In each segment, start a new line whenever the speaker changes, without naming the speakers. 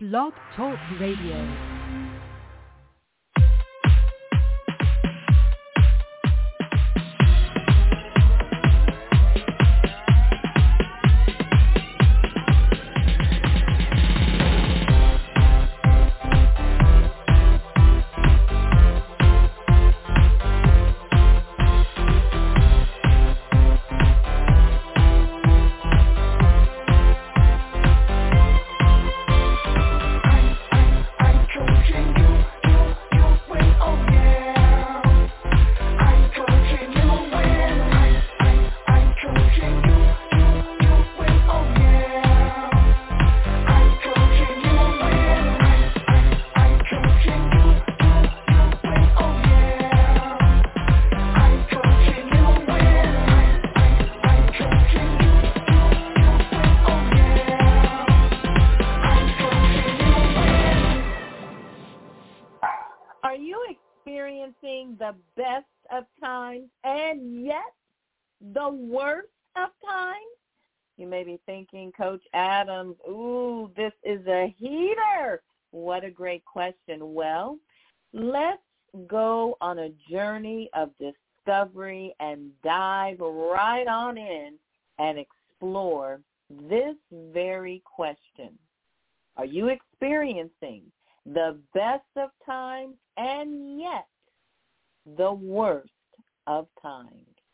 Blog Talk Radio.
The best of times and yet the worst of times? You may be thinking, Coach Adams, ooh, this is a heater. What a great question. Well, let's go on a journey of discovery and dive right on in and explore this very question. Are you experiencing the best of times and yet the worst of times?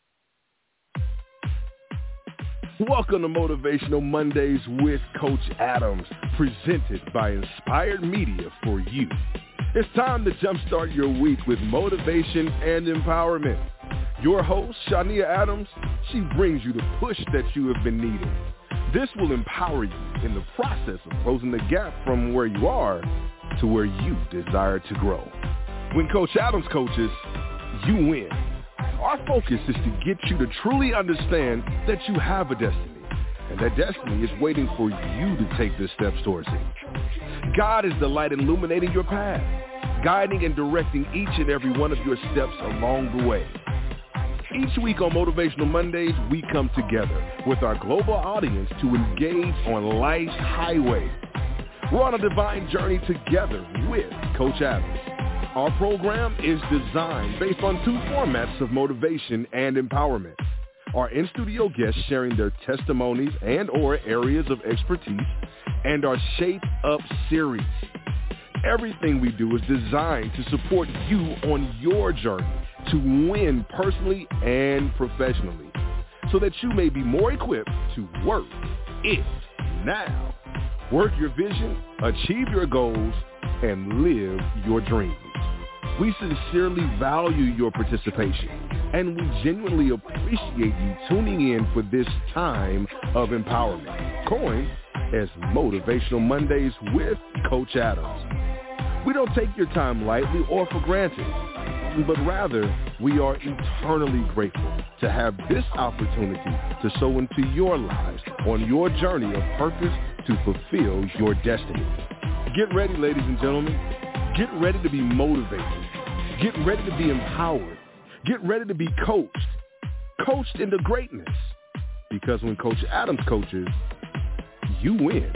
Welcome to Motivational Mondays with Coach Adams, presented by Inspired Media for you. It's time to jumpstart your week with motivation and empowerment. Your host, Shania Adams, she brings you the push that you have been needing. This will empower you in the process of closing the gap from where you are to where you desire to grow. When Coach Adams coaches, you win. Our focus is to get you to truly understand that you have a destiny, and that destiny is waiting for you to take the steps towards it. God is the light illuminating your path, guiding and directing each and every one of your steps along the way. Each week on Motivational Mondays, we come together with our global audience to engage on life's highway. We're on a divine journey together with Coach Adams. Our program is designed based on two formats of motivation and empowerment. Our in-studio guests sharing their testimonies and or areas of expertise, and our Shape Up series. Everything we do is designed to support you on your journey to win personally and professionally, so that you may be more equipped to work it now. Work your vision, achieve your goals, and live your dreams. We sincerely value your participation, and we genuinely appreciate you tuning in for this time of empowerment, coined as Motivational Mondays with Coach Adams. We don't take your time lightly or for granted, but rather we are eternally grateful to have this opportunity to sow into your lives on your journey of purpose to fulfill your destiny. Get ready, ladies and gentlemen. Get ready to be motivated. Get ready to be empowered. Get ready to be coached into greatness. Because when Coach Adams coaches, you win.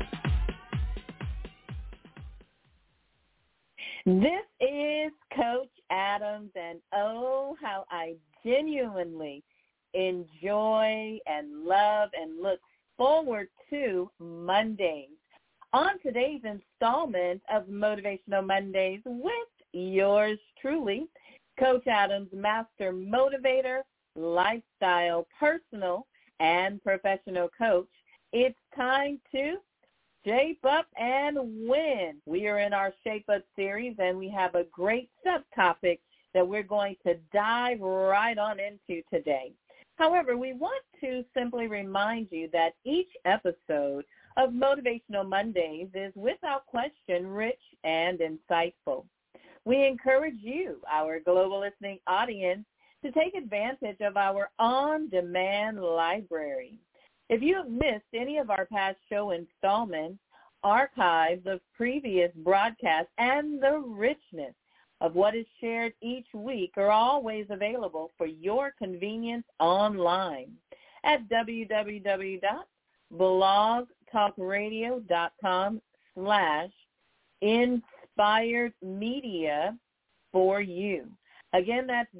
This is Coach Adams, and oh, how I genuinely enjoy and love and look forward to Mondays. On today's installment of Motivational Mondays with yours truly, Coach Adams, master motivator, lifestyle, personal, and professional coach, it's time to shape up and win. We are in our Shape Up series, and we have a great subtopic that we're going to dive right on into today. However, we want to simply remind you that each episode of Motivational Mondays is, without question, rich and insightful. We encourage you, our global listening audience, to take advantage of our on-demand library. If you have missed any of our past show installments, archives of previous broadcasts, and the richness of what is shared each week are always available for your convenience online at www.blogtalkradio.com www.inspiredmedia for you. Again, that's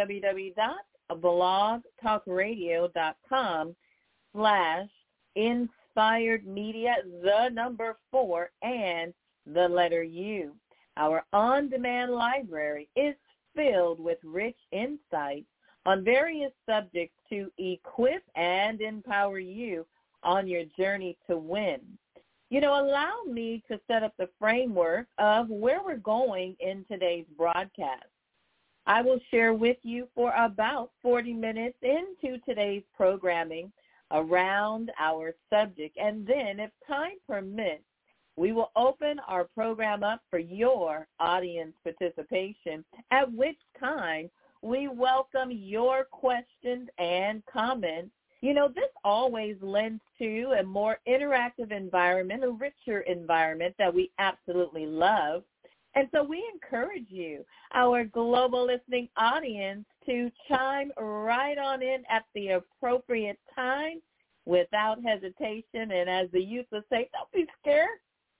www.blogtalkradio.com/inspiredmedia, the number 4 and the letter U. Our on-demand library is filled with rich insights on various subjects to equip and empower you on your journey to win. Allow me to set up the framework of where we're going in today's broadcast. I will share with you for about 40 minutes into today's programming around our subject, and then, if time permits, we will open our program up for your audience participation, at which time we welcome your questions and comments. This always lends to a more interactive environment, a richer environment that we absolutely love. And so we encourage you, our global listening audience, to chime right on in at the appropriate time without hesitation. And as the youth would say, don't be scared.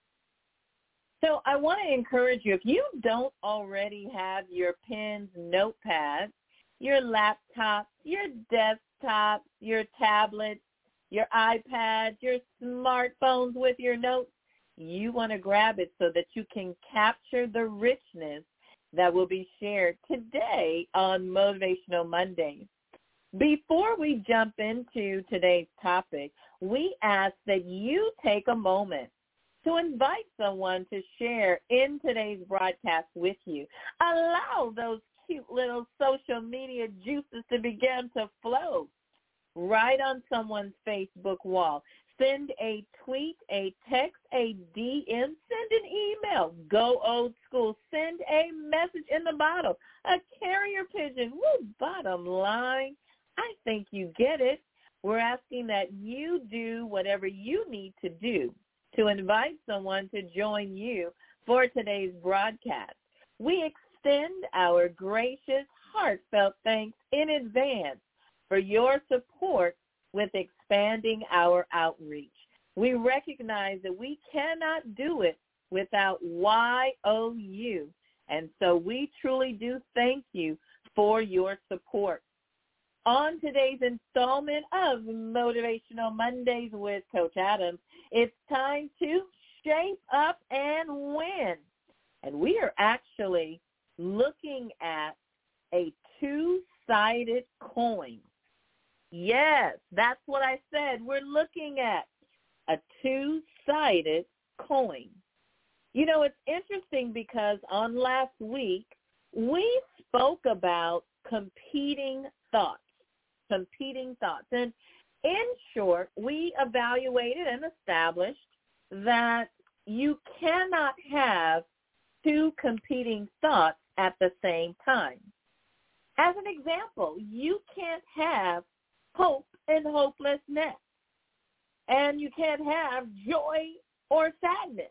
So I want to encourage you, if you don't already have your pens, notepads, your laptops, your desktops, your tablets, your iPads, your smartphones with your notes, you want to grab it so that you can capture the richness that will be shared today on Motivational Mondays. Before we jump into today's topic, we ask that you take a moment to invite someone to share in today's broadcast with you. Allow those cute little social media juices to begin to flow right on someone's Facebook wall. Send a tweet, a text, a DM, send an email. Go old school. Send a message in the bottle, a carrier pigeon. Woo, bottom line, I think you get it. We're asking that you do whatever you need to do to invite someone to join you for today's broadcast. We extend our gracious, heartfelt thanks in advance for your support with expanding our outreach. We recognize that we cannot do it without YOU, and so we truly do thank you for your support. On today's installment of Motivational Mondays with Coach Adams, it's time to shape up and win. And we are actually looking at a two-sided coin. Yes, that's what I said. We're looking at a two-sided coin. It's interesting because on last week, we spoke about competing thoughts. And in short, we evaluated and established that you cannot have two competing thoughts at the same time. As an example, you can't have hope and hopelessness, and you can't have joy or sadness.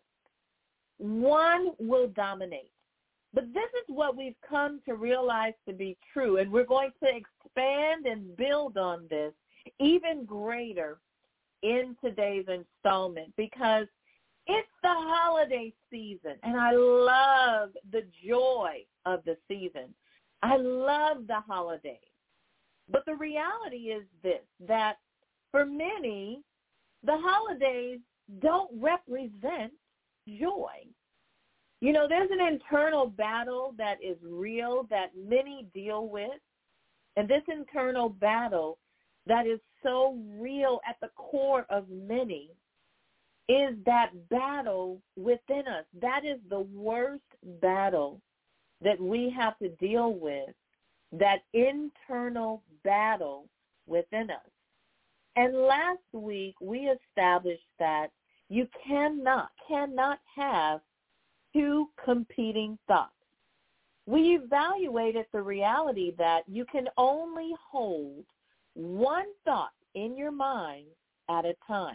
One will dominate. But this is what we've come to realize to be true, and we're going to expand and build on this even greater in today's installment, because it's the holiday season, and I love the joy of the season. I love the holidays. But the reality is this, that for many, the holidays don't represent joy. There's an internal battle that is real that many deal with, and this internal battle that is so real at the core of many is that battle within us. That is the worst battle that we have to deal with, that internal battle within us. And last week, we established that you cannot have two competing thoughts. We evaluated the reality that you can only hold one thought in your mind at a time,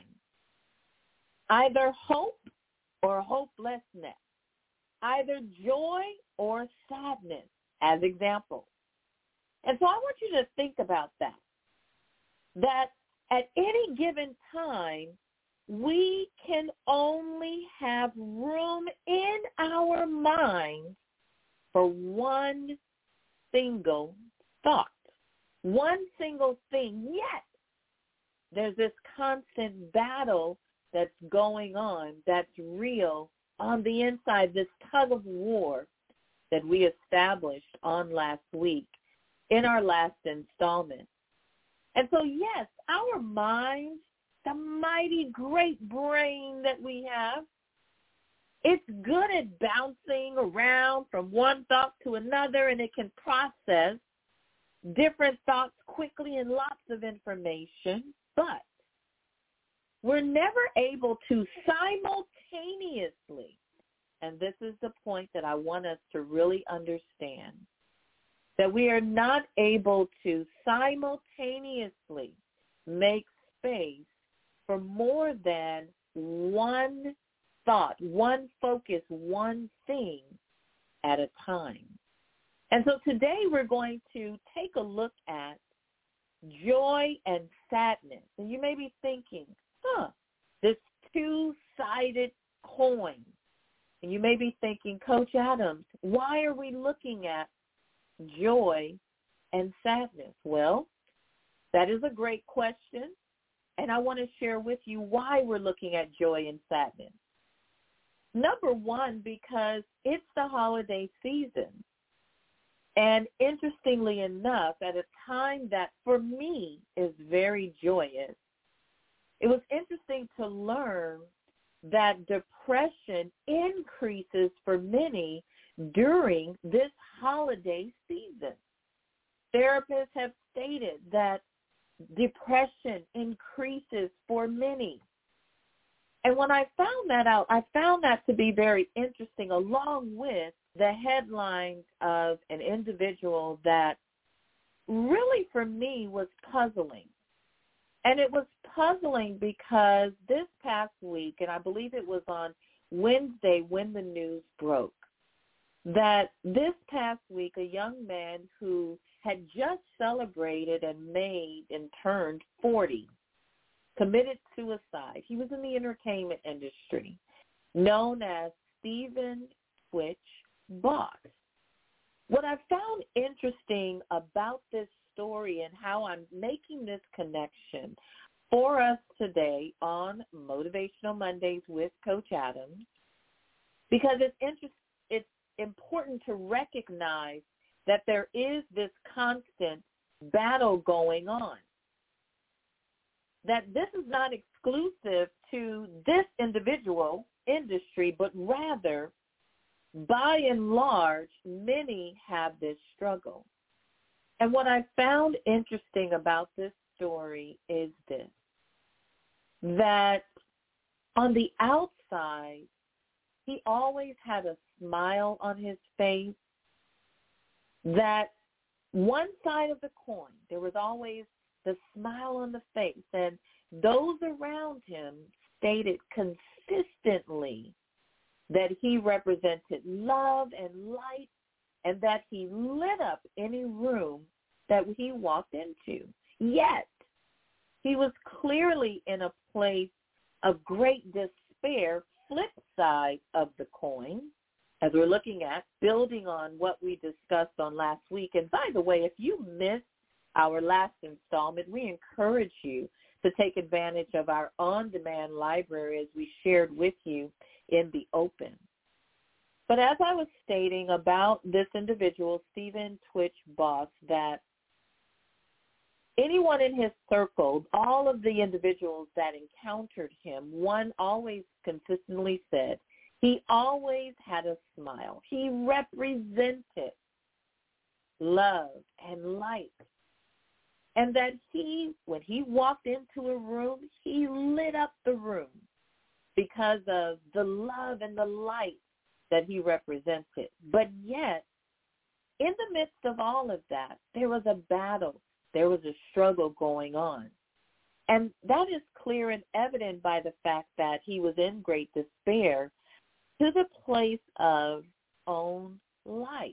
either hope or hopelessness, either joy or sadness, as examples. And so I want you to think about that at any given time, we can only have room in our minds for one single thought, one single thing. Yet there's this constant battle that's going on, that's real on the inside, this tug of war that we established on last week in our last installment. And so, yes, our minds, the mighty great brain that we have, it's good at bouncing around from one thought to another, and it can process different thoughts quickly and lots of information, but we're never able to simultaneously, and this is the point that I want us to really understand, that we are not able to simultaneously make space for more than one thought, one focus, one thing at a time. And so today we're going to take a look at joy and sadness. And you may be thinking, this two-sided coin. And you may be thinking, Coach Adams, why are we looking at joy and sadness? Well, that is a great question, and I want to share with you why we're looking at joy and sadness. Number one, because it's the holiday season. And interestingly enough, at a time that for me is very joyous, it was interesting to learn that depression increases for many during this holiday season. Therapists have stated that depression increases for many. And when I found that out, I found that to be very interesting, along with the headlines of an individual that really for me was puzzling. And it was puzzling because this past week, and I believe it was on Wednesday when the news broke, that this past week a young man who had just celebrated and made and turned 40 committed suicide. He was in the entertainment industry, known as Stephen Twitch Boss. What I found interesting about this story and how I'm making this connection for us today on Motivational Mondays with Coach Adams, because it's important to recognize that there is this constant battle going on, that this is not exclusive to this individual industry, but rather, by and large, many have this struggle. And what I found interesting about this story is this, that on the outside, he always had a smile on his face, that one side of the coin, there was always the smile on the face, and those around him stated consistently that he represented love and light, and that he lit up any room that he walked into. Yet, he was clearly in a place of great despair, flip side of the coin, as we're looking at, building on what we discussed on last week. And by the way, if you missed our last installment, we encourage you to take advantage of our on-demand library as we shared with you in the open. But as I was stating about this individual, Stephen Twitch Boss, that anyone in his circle, all of the individuals that encountered him, one always consistently said he always had a smile. He represented love and light. And that when he walked into a room, he lit up the room because of the love and the light that he represented. But yet, in the midst of all of that, there was a battle. There was a struggle going on. And that is clear and evident by the fact that he was in great despair to the place of own life.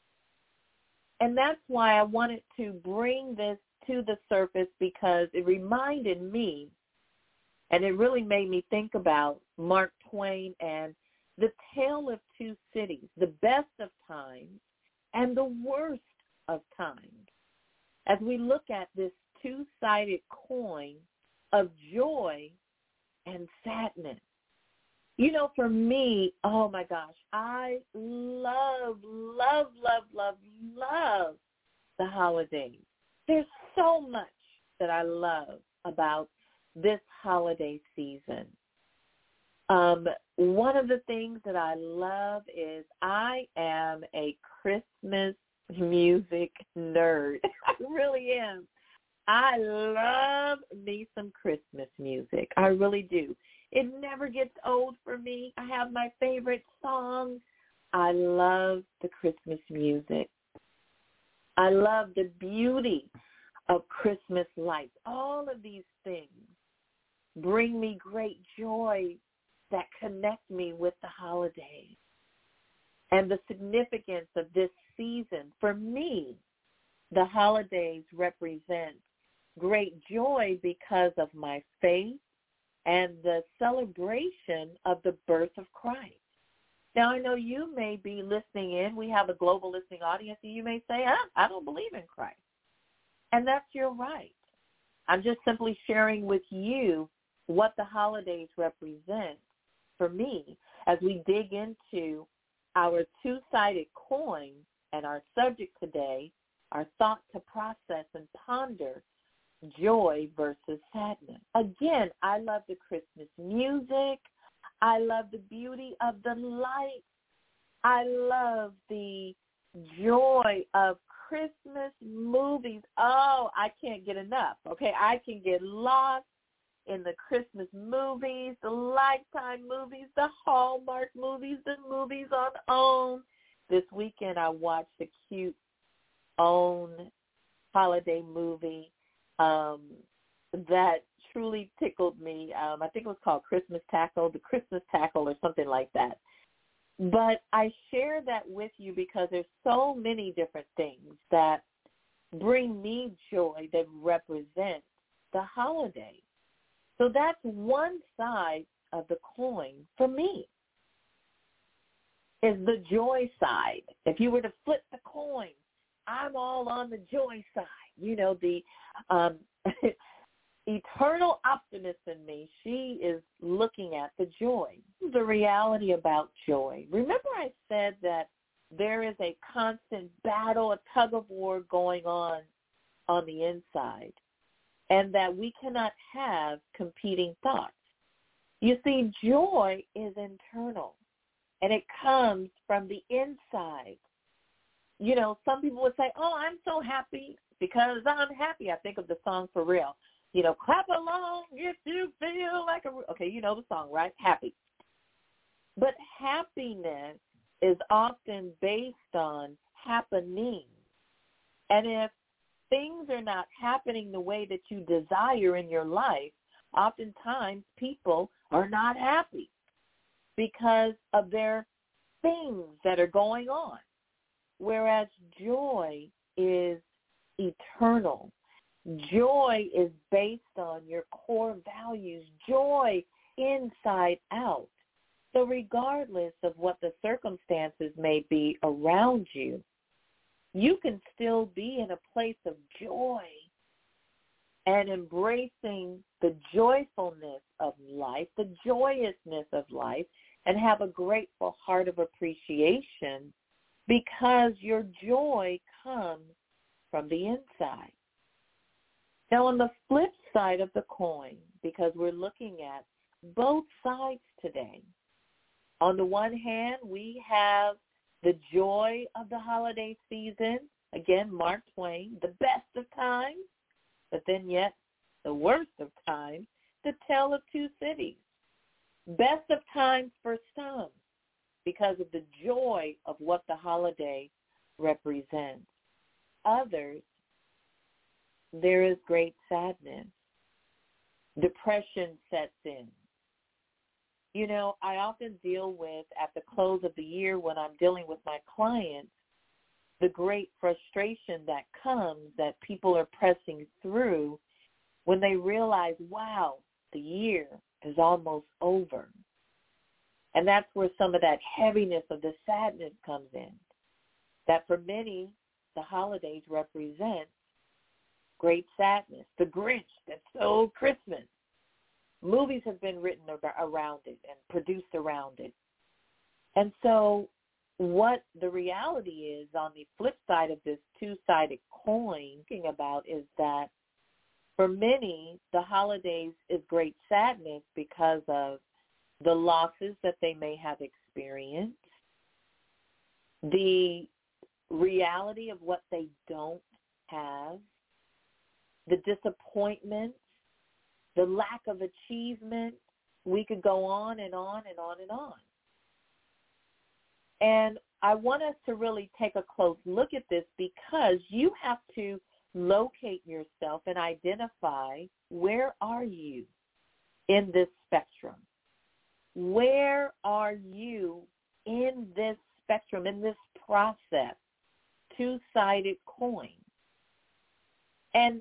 And that's why I wanted to bring this to the surface, because it reminded me And it really made me think about Mark Twain and the tale of two cities, the best of times and the worst of times. As we look at this two-sided coin of joy and sadness. You know, for me, oh my gosh, I love the holidays. There's so much that I love about this holiday season. One of the things that I love is I am a Christmas music nerd. I really am. I love me some Christmas music. I really do. It never gets old for me. I have my favorite songs. I love the Christmas music. I love the beauty of Christmas lights. All of these things bring me great joy that connect me with the holidays and the significance of this season. For me, the holidays represent great joy because of my faith and the celebration of the birth of Christ. Now, I know you may be listening in. We have a global listening audience, and you may say, I don't believe in Christ. And that's your right. I'm just simply sharing with you what the holidays represent for me as we dig into our two-sided coin and our subject today, our thought to process and ponder, joy versus sadness. Again, I love the Christmas music. I love the beauty of the lights. I love the joy of Christmas movies. Oh, I can't get enough, okay? I can get lost in the Christmas movies, the Lifetime movies, the Hallmark movies, the movies on OWN. This weekend I watched a cute OWN holiday movie that truly tickled me. I think it was called Christmas Tackle, the Christmas Tackle or something like that. But I share that with you because there's so many different things that bring me joy that represent the holiday. So that's one side of the coin for me, is the joy side. If you were to flip the coin, I'm all on the joy side. You know, the eternal optimist in me, she is looking at the joy, the reality about joy. Remember I said that there is a constant battle, a tug of war going on the inside, and that we cannot have competing thoughts. You see, joy is internal, and it comes from the inside. You know, some people would say, oh, I'm so happy because I'm happy. I think of the song For Real. You know, clap along if you feel like a... Okay, you know the song, right? Happy. But happiness is often based on happening. And if things are not happening the way that you desire in your life, oftentimes people are not happy because of their things that are going on. Whereas joy is eternal. Joy is based on your core values, joy inside out. So regardless of what the circumstances may be around you, you can still be in a place of joy and embracing the joyfulness of life, the joyousness of life, and have a grateful heart of appreciation because your joy comes from the inside. Now, on the flip side of the coin, because we're looking at both sides today, on the one hand, we have the joy of the holiday season. Again, Mark Twain, the best of times, but then yet the worst of times, the tale of two cities. Best of times for some because of the joy of what the holiday represents. Others, there is great sadness. Depression sets in. You know, I often deal with, at the close of the year when I'm dealing with my clients, the great frustration that comes that people are pressing through when they realize, wow, the year is almost over. And that's where some of that heaviness of the sadness comes in. That for many, the holidays represent great sadness. The Grinch that stole Christmas. Movies have been written around it and produced around it. And so what the reality is on the flip side of this two-sided coin, thinking about is that for many, the holidays is great sadness because of the losses that they may have experienced, the reality of what they don't have, the disappointment, the lack of achievement. We could go on and on and on and on. And I want us to really take a close look at this because you have to locate yourself and identify where are you in this spectrum. Where are you in this spectrum, in this process, two-sided coin? And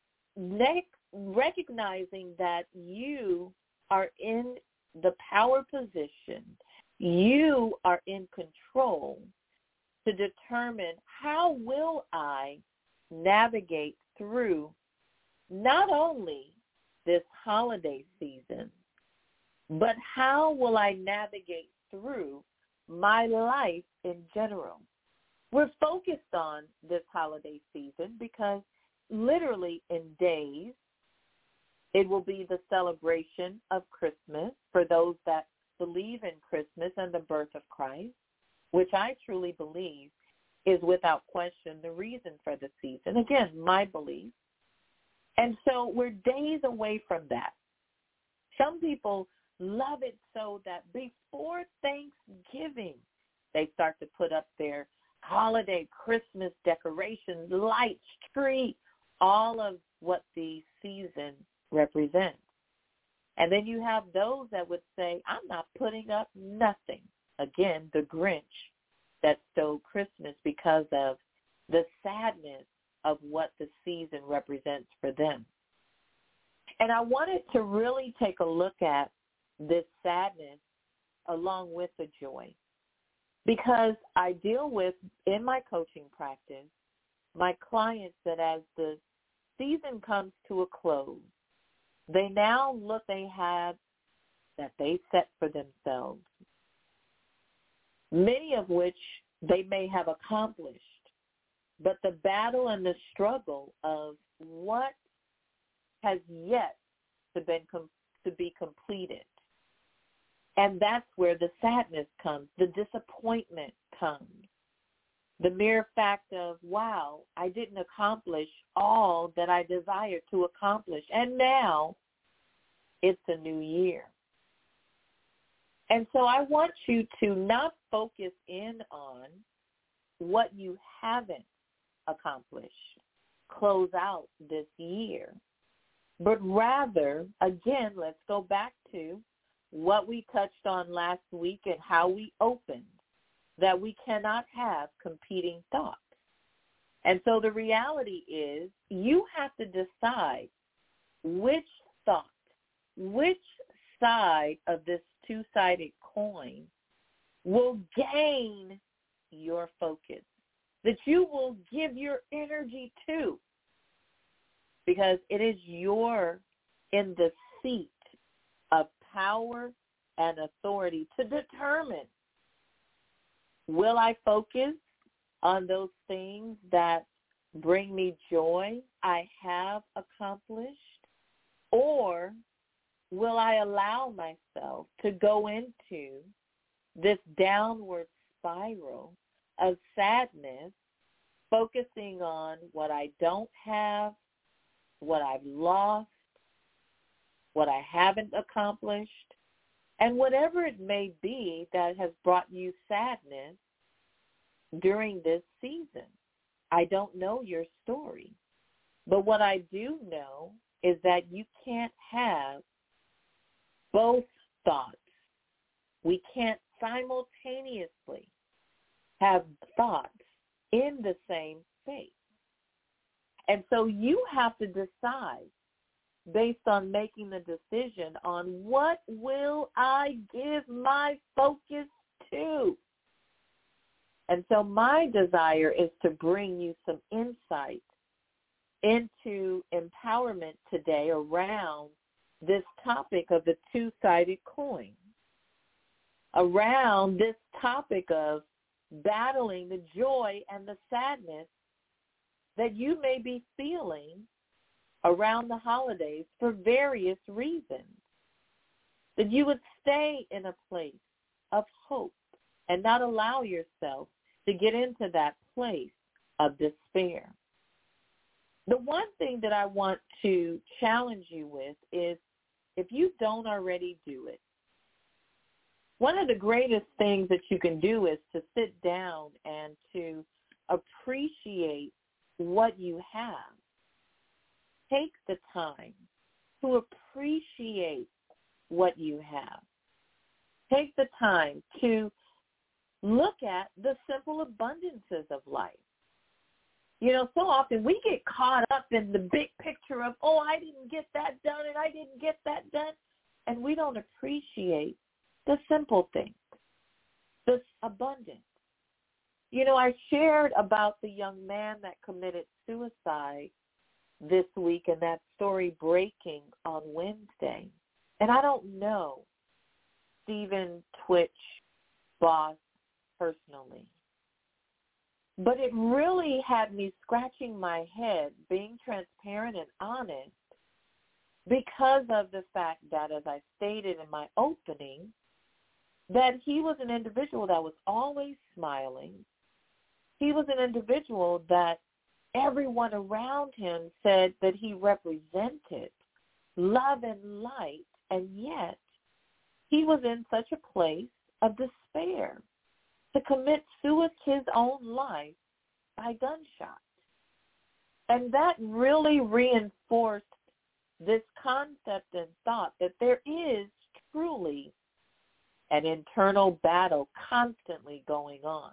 recognizing that you are in the power position, you are in control to determine how will I navigate through not only this holiday season, but how will I navigate through my life in general? We're focused on this holiday season because literally in days, it will be the celebration of Christmas for those that believe in Christmas and the birth of Christ, which I truly believe is without question the reason for the season. Again, my belief. And so we're days away from that. Some people love it so that before Thanksgiving, they start to put up their holiday Christmas decorations, lights, tree, all of what the season represents. And then you have those that would say, I'm not putting up nothing. Again, the Grinch that stole Christmas because of the sadness of what the season represents for them. And I wanted to really take a look at this sadness along with the joy because I deal with, in my coaching practice, my clients that as the season comes to a close, they now look they have that they set for themselves, many of which they may have accomplished, but the battle and the struggle of what has yet to be completed. And that's where the sadness comes, the disappointment comes, the mere fact of, wow, I didn't accomplish all that I desired to accomplish, and now it's a new year. And so I want you to not focus in on what you haven't accomplished, close out this year, but rather, again, let's go back to what we touched on last week and how we opened, that we cannot have competing thoughts. And so the reality is you have to decide which thought, which side of this two-sided coin will gain your focus, that you will give your energy to, because it is you're in the seat of power and authority to determine, will I focus on those things that bring me joy I have accomplished, or will I allow myself to go into this downward spiral of sadness, focusing on what I don't have, what I've lost, what I haven't accomplished, and whatever it may be that has brought you sadness during this season. I don't know your story, but what I do know is that you can't have both thoughts. We can't simultaneously have thoughts in the same space. And so you have to decide based on making the decision on what will I give my focus to. And so my desire is to bring you some insight into empowerment today around this topic of the two-sided coin, around this topic of battling the joy and the sadness that you may be feeling around the holidays for various reasons, that you would stay in a place of hope and not allow yourself to get into that place of despair. The one thing that I want to challenge you with is, if you don't already do it, one of the greatest things that you can do is to sit down and to appreciate what you have. Take the time to appreciate what you have. Take the time to look at the simple abundances of life. You know, so often we get caught up in the big picture of, oh, I didn't get that done and I didn't get that done. And we don't appreciate the simple things, the abundance. You know, I shared about the young man that committed suicide this week and that story breaking on Wednesday. And I don't know Stephen Twitch Boss personally, but it really had me scratching my head, being transparent and honest, because of the fact that, as I stated in my opening, that he was an individual that was always smiling. He was an individual that everyone around him said that he represented love and light, and yet he was in such a place of despair to commit his own life by gunshot. And that really reinforced this concept and thought that there is truly an internal battle constantly going on.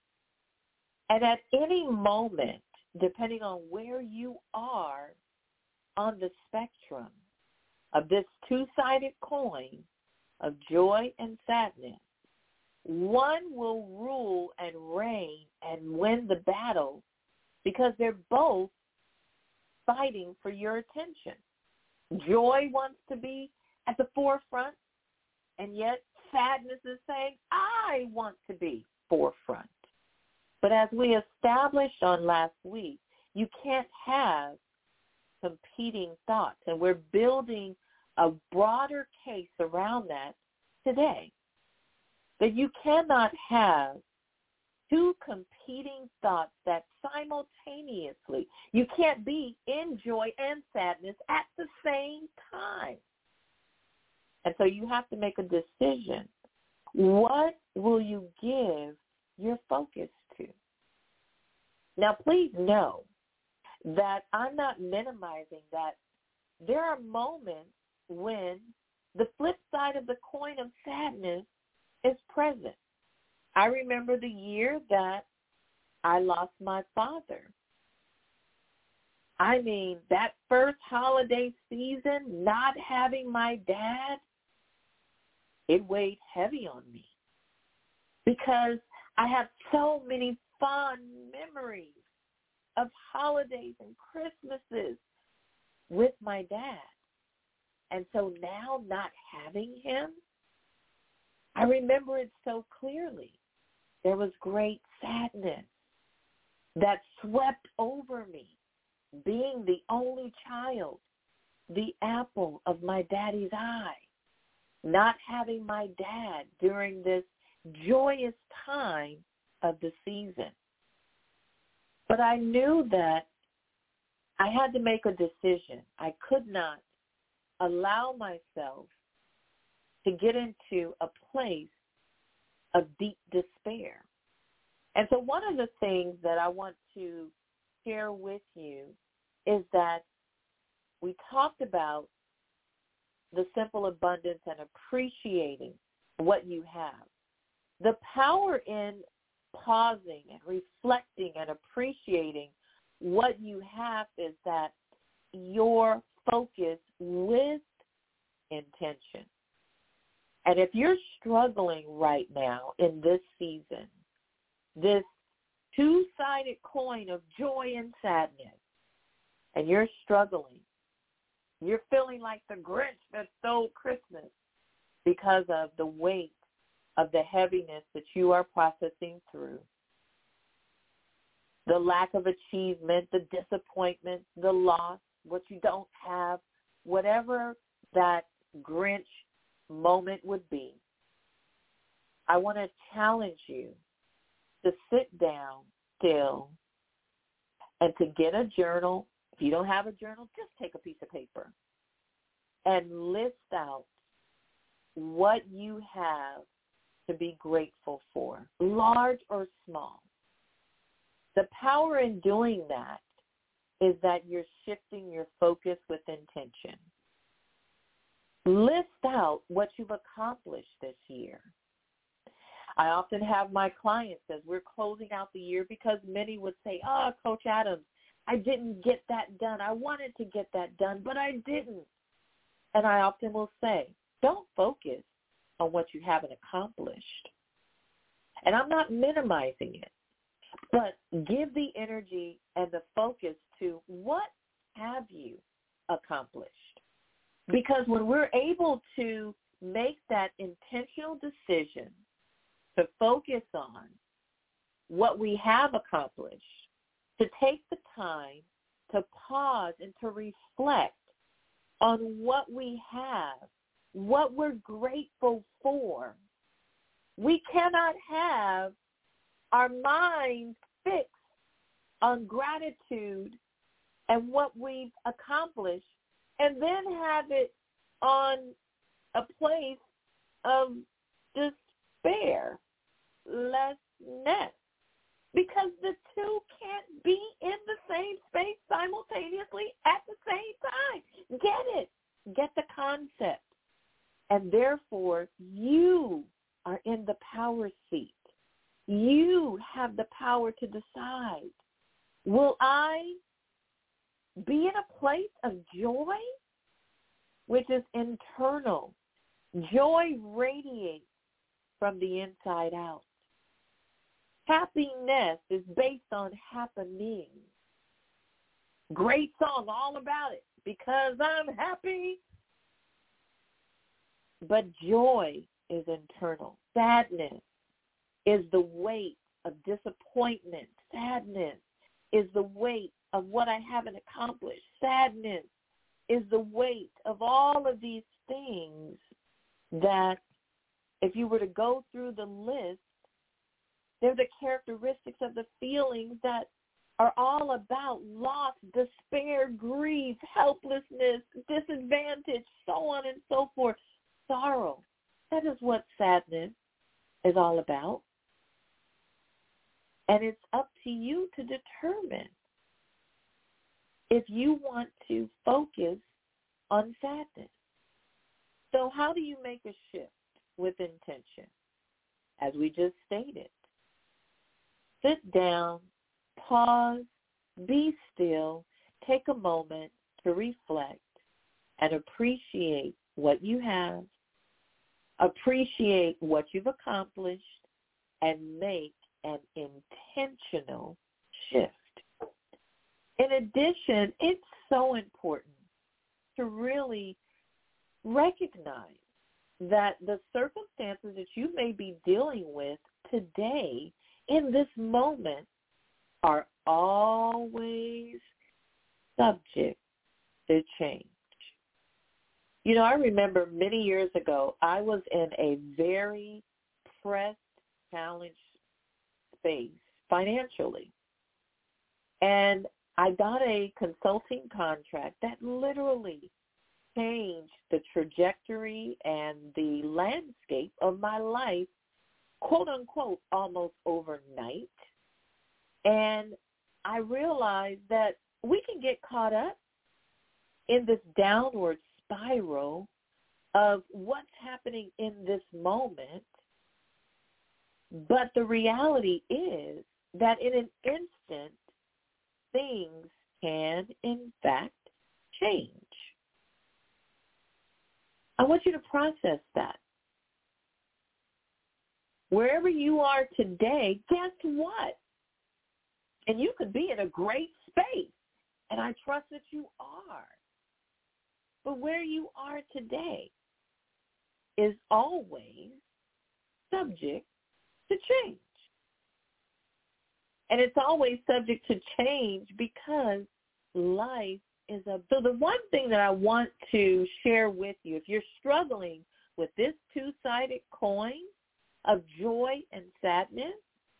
And at any moment, depending on where you are on the spectrum of this two-sided coin of joy and sadness, one will rule and reign and win the battle because they're both fighting for your attention. Joy wants to be at the forefront, and yet sadness is saying, I want to be forefront. But as we established on last week, you can't have competing thoughts, and we're building a broader case around that today. That you cannot have two competing thoughts that simultaneously, you can't be in joy and sadness at the same time. And so you have to make a decision. What will you give your focus to? Now, please know that I'm not minimizing that there are moments when the flip side of the coin of sadness is present. I remember the year that I lost my father. I mean, that first holiday season, not having my dad, it weighed heavy on me because I have so many fond memories of holidays and Christmases with my dad. And so now not having him, I remember it so clearly. There was great sadness that swept over me, being the only child, the apple of my daddy's eye, not having my dad during this joyous time of the season. But I knew that I had to make a decision. I could not allow myself to get into a place of deep despair. And so one of the things that I want to share with you is that we talked about the simple abundance and appreciating what you have. The power in pausing and reflecting and appreciating what you have is that your focus with intention. And if you're struggling right now in this season, this two-sided coin of joy and sadness, and you're struggling, you're feeling like the Grinch that stole Christmas because of the weight of the heaviness that you are processing through, the lack of achievement, the disappointment, the loss, what you don't have, whatever that Grinch moment would be, I want to challenge you to sit down still and to get a journal. If you don't have a journal, just take a piece of paper and list out what you have to be grateful for, large or small. The power in doing that is that you're shifting your focus with intention. List out what you've accomplished this year. I often have my clients as we're closing out the year, because many would say, Coach Adams, I didn't get that done. I wanted to get that done, but I didn't. And I often will say, don't focus on what you haven't accomplished. And I'm not minimizing it, but give the energy and the focus to what have you accomplished. Because when we're able to make that intentional decision to focus on what we have accomplished, to take the time to pause and to reflect on what we have, what we're grateful for. We cannot have our minds fixed on gratitude and what we've accomplished and then have it on a place of despair, lessness, because the two can't be in the same space simultaneously at the same time. Get it. Get the concept. And therefore, you are in the power seat. You have the power to decide. Will I be in a place of joy, which is internal? Joy radiates from the inside out. Happiness is based on happening. Great song, all about it, because I'm happy. But joy is internal. Sadness is the weight of disappointment. Sadness is the weight of what I haven't accomplished. Sadness is the weight of all of these things that, if you were to go through the list, they're the characteristics of the feelings that are all about loss, despair, grief, helplessness, disadvantage, so on and so forth. Sorrow. That is what sadness is all about. And it's up to you to determine if you want to focus on sadness. So how do you make a shift with intention? As we just stated, sit down, pause, be still, take a moment to reflect and appreciate what you have, appreciate what you've accomplished, and make an intentional shift. In addition, it's so important to really recognize that the circumstances that you may be dealing with today in this moment are always subject to change. You know, I remember many years ago, I was in a very pressed, challenged space financially. And I got a consulting contract that literally changed the trajectory and the landscape of my life, quote unquote, almost overnight. And I realized that we can get caught up in this downward spiral of what's happening in this moment. But the reality is that in an instant, things can, in fact, change. I want you to process that. Wherever you are today, guess what? And you could be in a great space, and I trust that you are. But where you are today is always subject to change. And it's always subject to change because life is a... So the one thing that I want to share with you, if you're struggling with this two-sided coin of joy and sadness,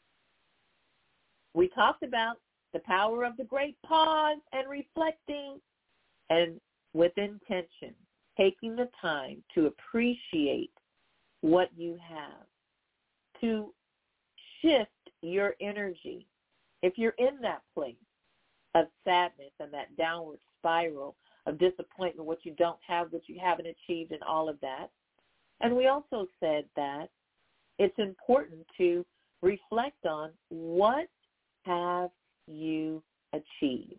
we talked about the power of the great pause and reflecting, and with intention, taking the time to appreciate what you have, to shift your energy. If you're in that place of sadness and that downward spiral of disappointment, what you don't have, what you haven't achieved, and all of that. And we also said that it's important to reflect on what have you achieved.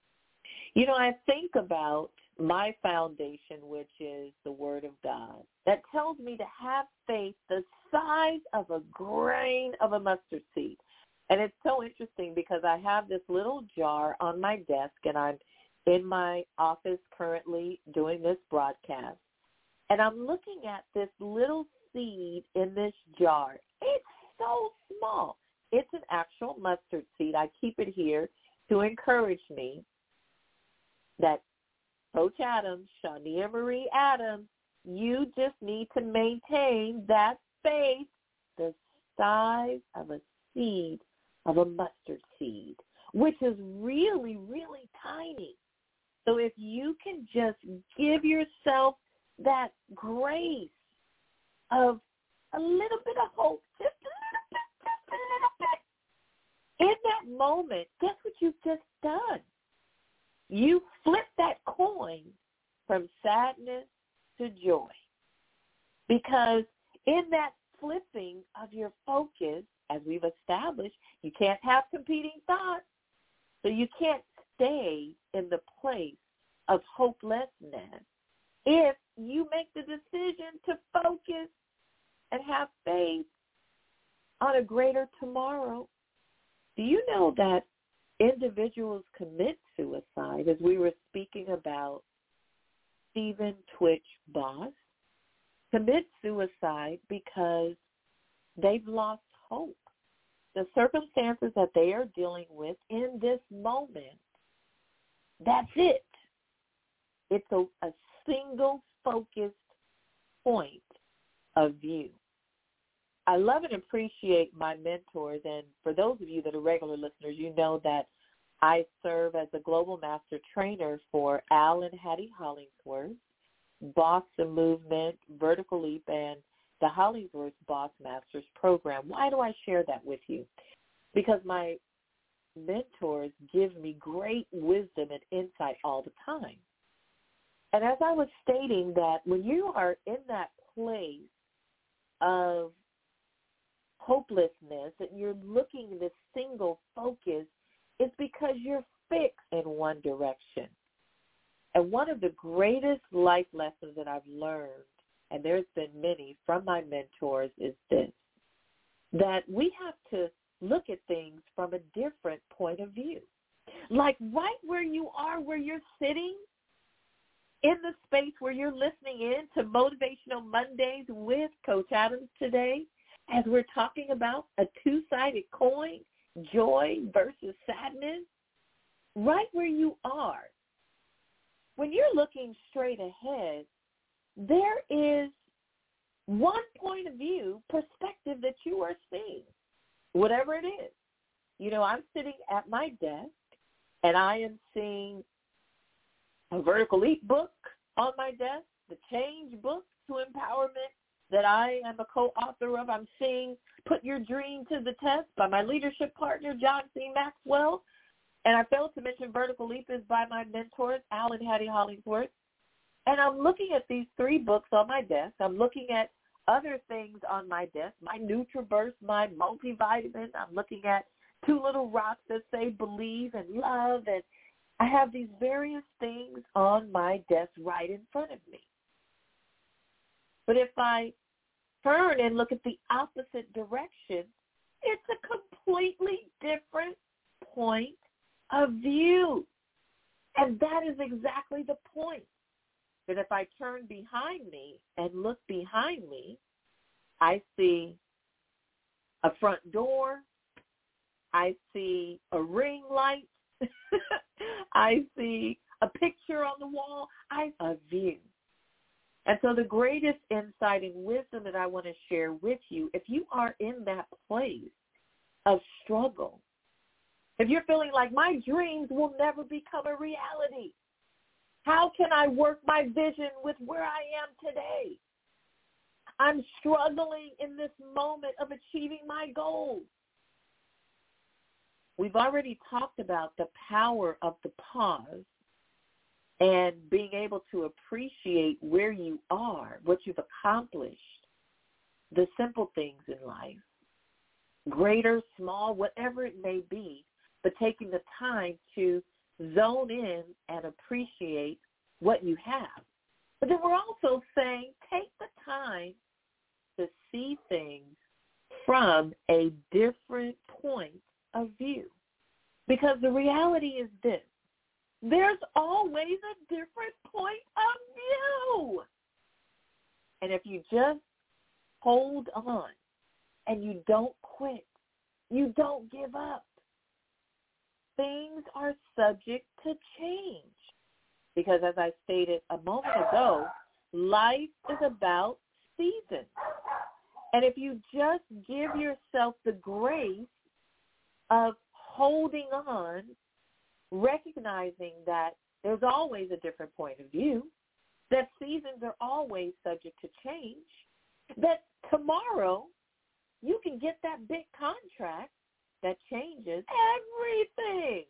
You know, I think about my foundation, which is the Word of God, that tells me to have faith the size of a grain of a mustard seed. And it's so interesting because I have this little jar on my desk, and I'm in my office currently doing this broadcast. And I'm looking at this little seed in this jar. It's so small. It's an actual mustard seed. I keep it here to encourage me that Coach Adams, Shania Marie Adams, you just need to maintain that faith the size of a seed, of a mustard seed, which is really, really tiny. So if you can just give yourself that grace of a little bit of hope, just a little bit, in that moment, guess what you've just done? You flip that coin from sadness to joy. Because in that flipping of your focus, as we've established, you can't have competing thoughts. So you can't stay in the place of hopelessness if you make the decision to focus and have faith on a greater tomorrow. Do you know that individuals commit suicide, as we were speaking about Stephen Twitch Boss, commit suicide because they've lost hope. The circumstances that they are dealing with in this moment, that's it. It's a single focused point of view. I love and appreciate my mentors, and for those of you that are regular listeners, you know that I serve as a global master trainer for Al and Hattie Hollingsworth, Boss the Movement, Vertical Leap, and the Hollingsworth Boss Masters program. Why do I share that with you? Because my mentors give me great wisdom and insight all the time. And as I was stating that when you are in that place of hopelessness and you're looking at this single focus, it's because you're fixed in one direction. And one of the greatest life lessons that I've learned, and there's been many from my mentors, is this, that we have to look at things from a different point of view. Like right where you are, where you're sitting, in the space where you're listening in to Motivational Mondays with Coach Adams today, as we're talking about a two-sided coin, joy versus sadness, right where you are, when you're looking straight ahead, there is one point of view, perspective that you are seeing, whatever it is. You know, I'm sitting at my desk, and I am seeing a Vertical Leap book on my desk, the Change book to Empowerment that I am a co-author of. I'm seeing Put Your Dream to the Test by my leadership partner, John C. Maxwell. And I failed to mention Vertical Leap is by my mentors, Al and Hattie Hollingsworth. And I'm looking at these three books on my desk. I'm looking at other things on my desk, my NutriBurst, my multivitamin. I'm looking at two little rocks that say believe and love. And I have these various things on my desk right in front of me. But if I turn and look at the opposite direction, it's a completely different point of view. And that is exactly the point. That if I turn behind me and look behind me, I see a front door, I see a ring light, I see a picture on the wall, I see a view. And so the greatest insight and wisdom that I want to share with you, if you are in that place of struggle, if you're feeling like my dreams will never become a reality, how can I work my vision with where I am today? I'm struggling in this moment of achieving my goals. We've already talked about the power of the pause and being able to appreciate where you are, what you've accomplished, the simple things in life, greater, small, whatever it may be, but taking the time to zone in and appreciate what you have. But then we're also saying take the time to see things from a different point of view. Because the reality is this: there's always a different point of view. And if you just hold on and you don't quit, you don't give up, things are subject to change. Because as I stated a moment ago, life is about seasons. And if you just give yourself the grace of holding on, recognizing that there's always a different point of view, that seasons are always subject to change, that tomorrow you can get that big contract that changes everything.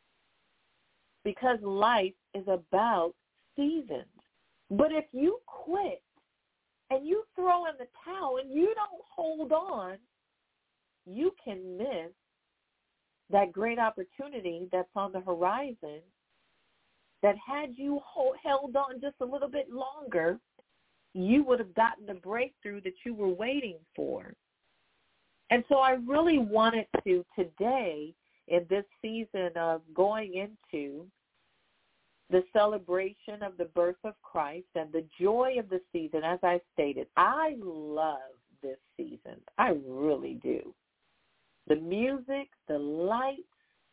Because life is about seasons. But if you quit and you throw in the towel and you don't hold on, you can miss that great opportunity that's on the horizon that had you held on just a little bit longer, you would have gotten the breakthrough that you were waiting for. And so I really wanted to today, in this season of going into the celebration of the birth of Christ and the joy of the season, as I stated, I love this season. I really do. The music, the lights,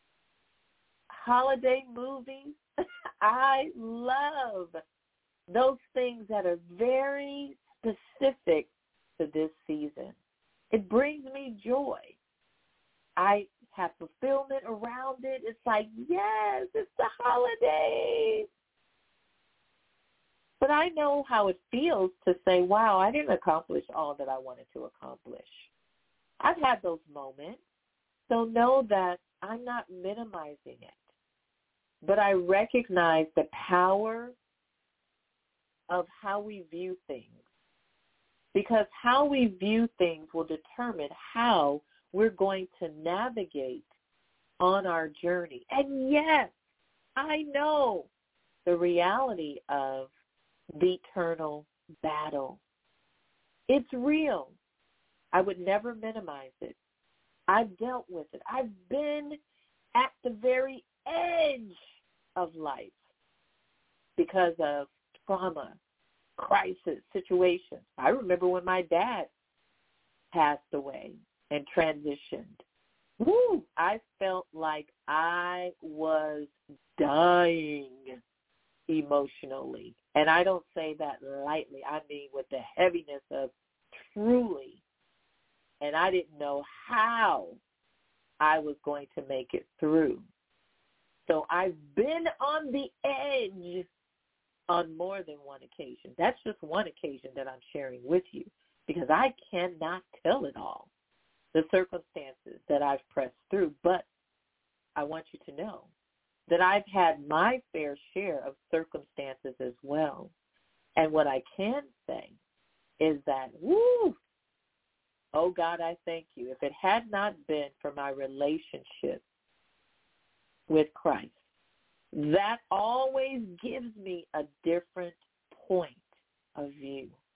holiday movies, I love those things that are very specific to this season. It brings me joy. I have fulfillment around it. It's like, yes, it's the holidays. But I know how it feels to say, wow, I didn't accomplish all that I wanted to accomplish. I've had those moments, so know that I'm not minimizing it. But I recognize the power of how we view things, because how we view things will determine how we're going to navigate on our journey. And yes, I know the reality of the eternal battle. It's real. I would never minimize it. I've dealt with it. I've been at the very edge of life because of trauma, crisis, situations. I remember when my dad passed away and transitioned. Woo! I felt like I was dying emotionally. And I don't say that lightly. I mean with the heaviness of truly. And I didn't know how I was going to make it through. So I've been on the edge on more than one occasion. That's just one occasion that I'm sharing with you, because I cannot tell it all, the circumstances that I've pressed through. But I want you to know that I've had my fair share of circumstances as well. And what I can say is that, woo, oh God, I thank you. If it had not been for my relationship with Christ, that always gives me a different point of view.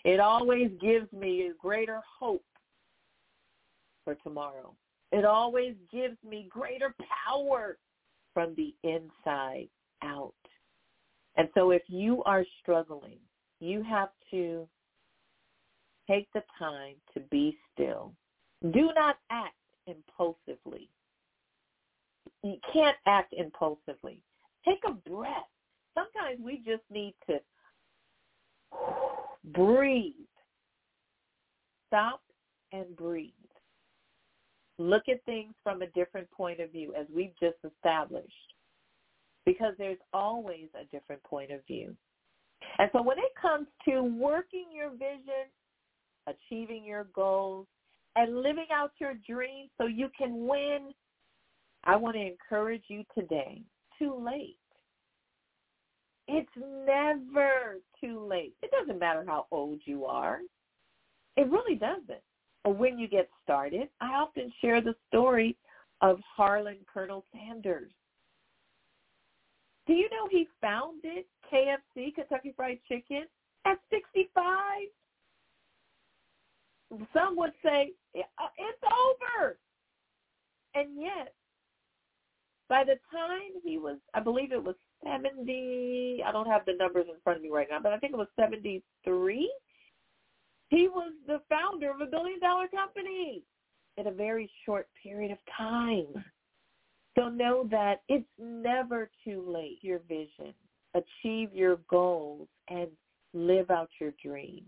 It always gives me a greater hope for tomorrow. It always gives me greater power from the inside out. And so if you are struggling, you have to take the time to be still. Do not act impulsively. You can't act impulsively. Take a breath. Sometimes we just need to breathe. Stop and breathe. Look at things from a different point of view, as we've just established, because there's always a different point of view. And so when it comes to working your vision, achieving your goals, and living out your dreams so you can win, I want to encourage you today, too late. It's never too late. It doesn't matter how old you are. It really doesn't. Or when you get started, I often share the story of Harlan Colonel Sanders. Do you know he founded KFC, Kentucky Fried Chicken, at 65? Some would say, it's over. And yet, by the time he was, I believe it was 70, I don't have the numbers in front of me right now, but I think it was 73, he was the founder of $1 billion company in a very short period of time. So know that it's never too late. Your vision, achieve your goals, and live out your dreams.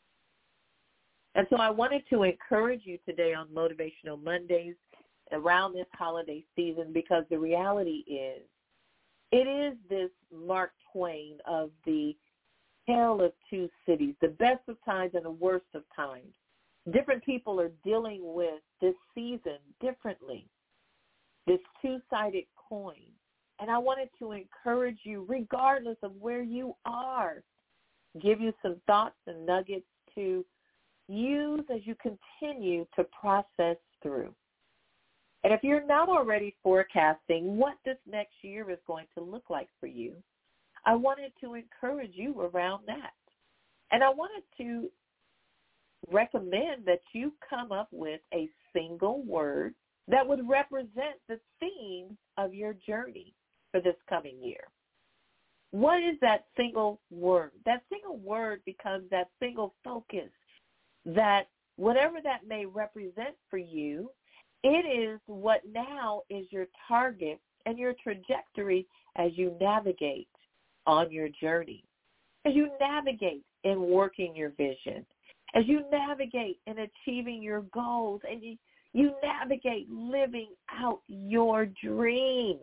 And so I wanted to encourage you today on Motivational Mondays around this holiday season, because the reality is, it is this Mark Twain of the Tale of Two Cities, the best of times and the worst of times. Different people are dealing with this season differently, this two-sided coin. And I wanted to encourage you, regardless of where you are, give you some thoughts and nuggets to use as you continue to process through. And if you're not already forecasting what this next year is going to look like for you, I wanted to encourage you around that. And I wanted to recommend that you come up with a single word that would represent the theme of your journey for this coming year. What is that single word? That single word becomes that single focus, that whatever that may represent for you, it is what now is your target and your trajectory as you navigate on your journey, as you navigate in working your vision, as you navigate in achieving your goals, and you navigate living out your dreams.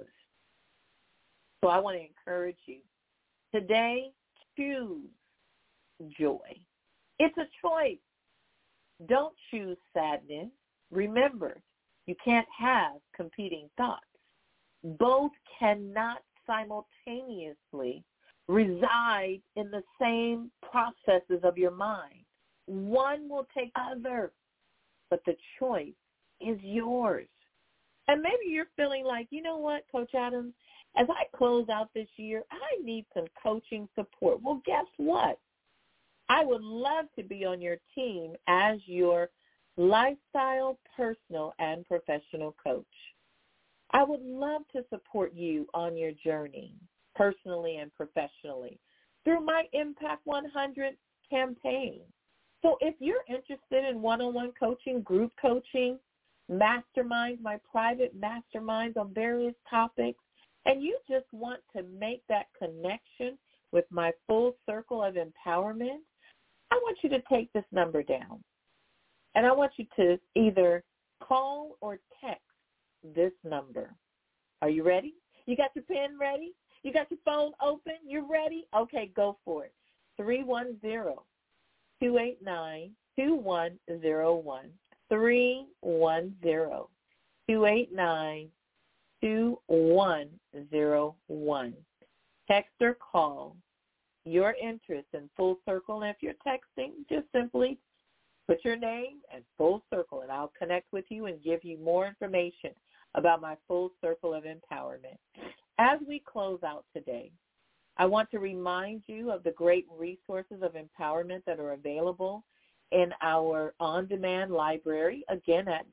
So I want to encourage you today, choose joy. It's a choice. Don't choose sadness. Remember, you can't have competing thoughts. Both cannot simultaneously reside in the same processes of your mind. One will take other, but the choice is yours. And maybe you're feeling like, you know what, Coach Adams, as I close out this year, I need some coaching support. Well, guess what? I would love to be on your team as your lifestyle, personal, and professional coach. I would love to support you on your journey, personally and professionally, through my Impact 100 campaign. So if you're interested in one-on-one coaching, group coaching, masterminds, my private masterminds on various topics, and you just want to make that connection with my full circle of empowerment, I want you to take this number down. And I want you to either call or text this number. Are you ready? You got your pen ready? You got your phone open? You ready? Okay, go for it. 310-289-2101. 310-289-2101. Text or call your interest in Full Circle. And if you're texting, just simply put your name and Full Circle, and I'll connect with you and give you more information about my Full Circle of Empowerment. As we close out today, I want to remind you of the great resources of empowerment that are available in our on-demand library, again at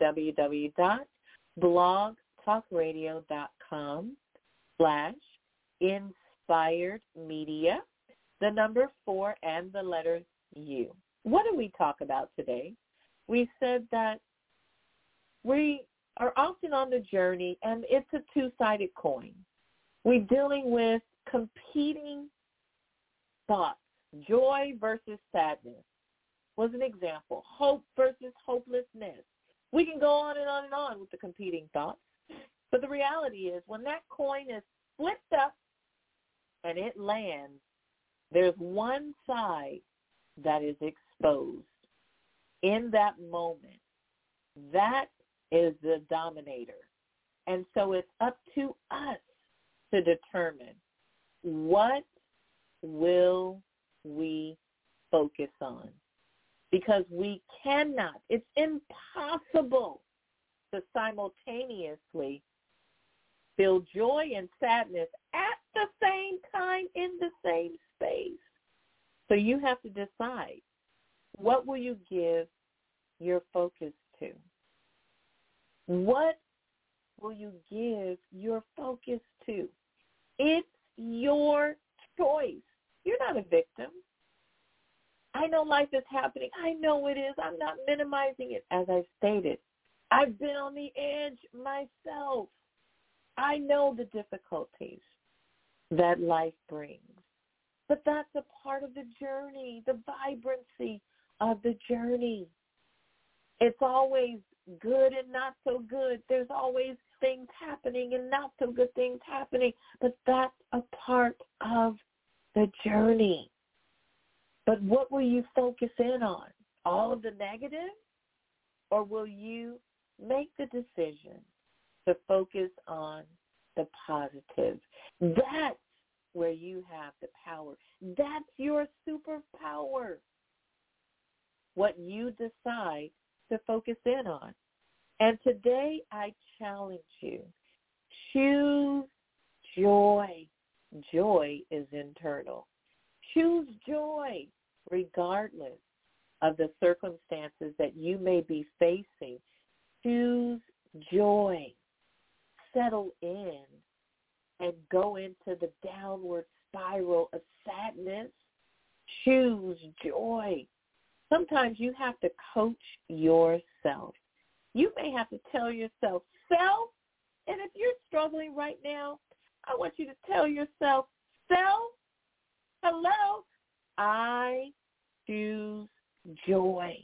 www.blogtalkradio.com/inspired media, the number 4 and the letter U. What did we talk about today? We said that we are often on the journey, and it's a two-sided coin. We're dealing with competing thoughts. Joy versus sadness was an example. Hope versus hopelessness. We can go on and on and on with the competing thoughts. But the reality is when that coin is flipped up and it lands, there's one side that is exposed in that moment. That is the dominator. And so it's up to us to determine what will we focus on. Because we cannot, it's impossible to simultaneously feel joy and sadness at the same time in the same space. So you have to decide, what will you give your focus to? What will you give your focus to? It's your choice. You're not a victim. I know life is happening. I know it is. I'm not minimizing it. As I've stated, I've been on the edge myself. I know the difficulties that life brings. But that's a part of the journey, the vibrancy of the journey. It's always good and not so good. There's always things happening and not so good things happening. But that's a part of the journey. But what will you focus in on? All of the negative? Or will you make the decision to focus on the positive? That's where you have the power. That's your superpower. What you decide to focus in on. And today I challenge you. Choose joy. Joy is internal. Choose joy regardless of the circumstances that you may be facing. Choose joy. Settle in and go into the downward spiral of sadness. Choose joy. Sometimes you have to coach yourself. You may have to tell yourself, self, and if you're struggling right now, I want you to tell yourself, self, hello, I choose joy.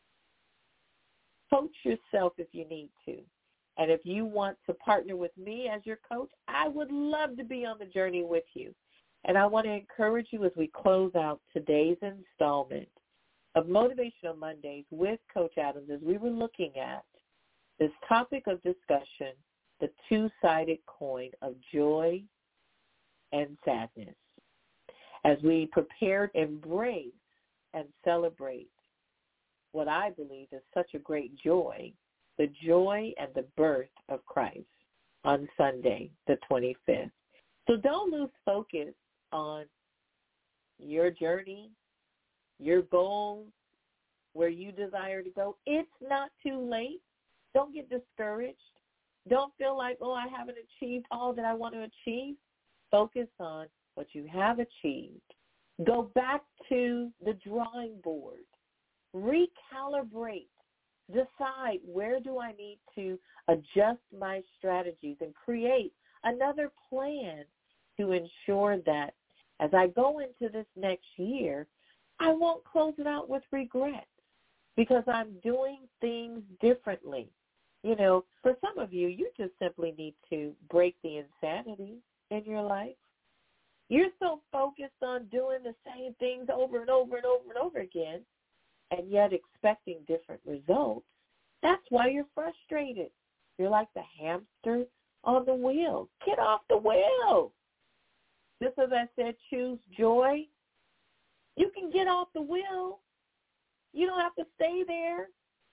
Coach yourself if you need to. And if you want to partner with me as your coach, I would love to be on the journey with you. And I want to encourage you as we close out today's installment of Motivational Mondays with Coach Adams, as we were looking at this topic of discussion, the two-sided coin of joy and sadness. As we prepare to embrace and celebrate what I believe is such a great joy, the joy and the birth of Christ on Sunday, the 25th. So don't lose focus on your journey, your goals, where you desire to go. It's not too late. Don't get discouraged. Don't feel like, oh, I haven't achieved all that I want to achieve. Focus on what you have achieved. Go back to the drawing board. Recalibrate. Decide, where do I need to adjust my strategies and create another plan to ensure that as I go into this next year, I won't close it out with regrets because I'm doing things differently. You know, for some of you, you just simply need to break the insanity in your life. You're so focused on doing the same things over and over and over and over again, and yet expecting different results. That's why you're frustrated. You're like the hamster on the wheel. Get off the wheel. Just as I said, choose joy. You can get off the wheel. You don't have to stay there.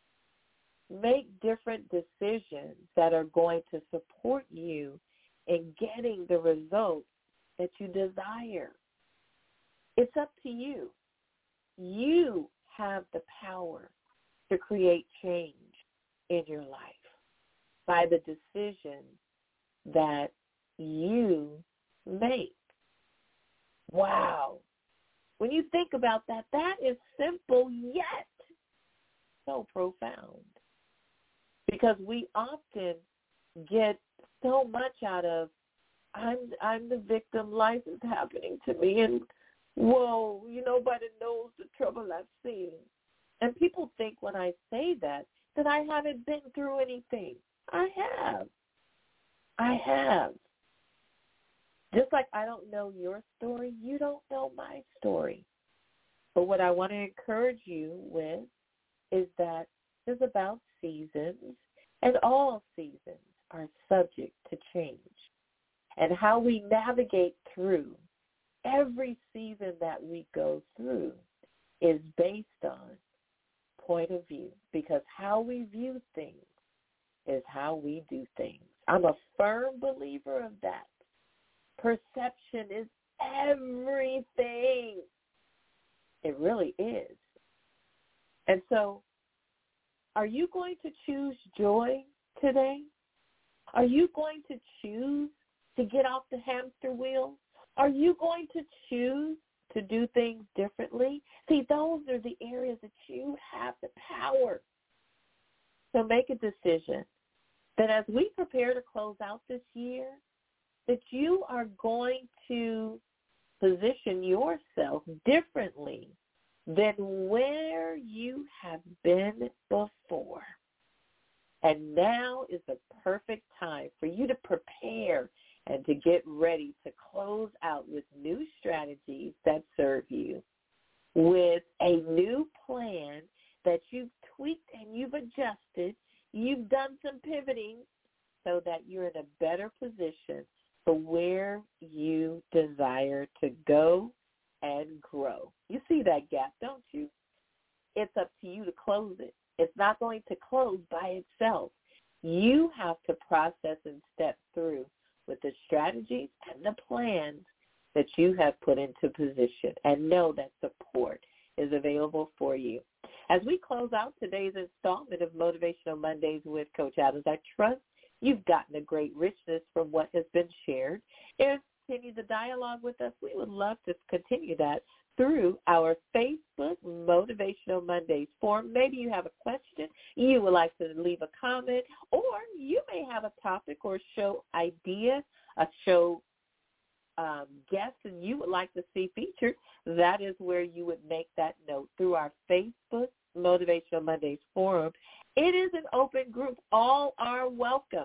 Make different decisions that are going to support you in getting the results that you desire. It's up to you. You have the power to create change in your life by the decisions that you make. Wow. When you think about that, that is simple yet so profound. Because we often get so much out of, I'm the victim, life is happening to me, and whoa, nobody knows the trouble I've seen. And people think when I say that I haven't been through anything. I have. Just like I don't know your story, you don't know my story. But what I want to encourage you with is that it's about seasons, and all seasons are subject to change. And how we navigate through every season that we go through is based on point of view, because how we view things is how we do things. I'm a firm believer of that. Perception is everything. It really is. And so, are you going to choose joy today? Are you going to choose to get off the hamster wheel? Are you going to choose to do things differently? See, those are the areas that you have the power. So make a decision that as we prepare to close out this year, that you are going to position yourself differently than where you have been before. And now is the perfect time for you to prepare and to get ready to close out with new strategies that serve you, with a new plan that you've tweaked and you've adjusted. You've done some pivoting so that you're in a better position for where you desire to go and grow. You see that gap, don't you? It's up to you to close it. It's not going to close by itself. You have to process and step through with the strategies and the plans that you have put into position, and know that support is available for you. As we close out today's installment of Motivational Mondays with Coach Adams, I trust you've gotten a great richness from what has been shared. If you continue the dialogue with us, we would love to continue that through our Facebook Motivational Mondays forum. Maybe you have a question, you would like to leave a comment, or you may have a topic or show idea, a show guest, and you would like to see featured. That is where you would make that note through our Facebook Motivational Mondays forum. It is an open group. All are welcome.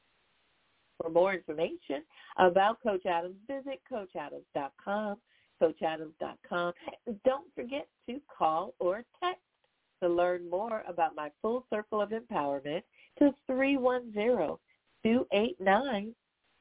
For more information about Coach Adams, visit CoachAdams.com. CoachAdams.com. Don't forget to call or text to learn more about my full circle of empowerment to 310-289-2101.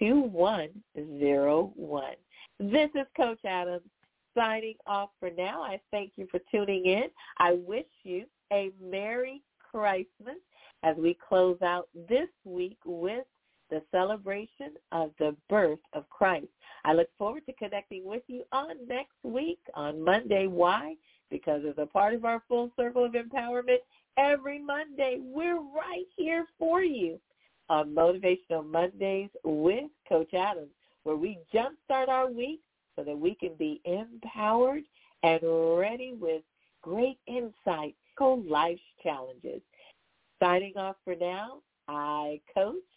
This is Coach Adams signing off for now. I thank you for tuning in. I wish you a Merry Christmas as we close out this week with the celebration of the birth of Christ. I look forward to connecting with you on next week on Monday. Why? Because as a part of our full circle of empowerment, every Monday we're right here for you on Motivational Mondays with Coach Adams, where we jumpstart our week so that we can be empowered and ready with great insight on life's challenges. Signing off for now, I, Coach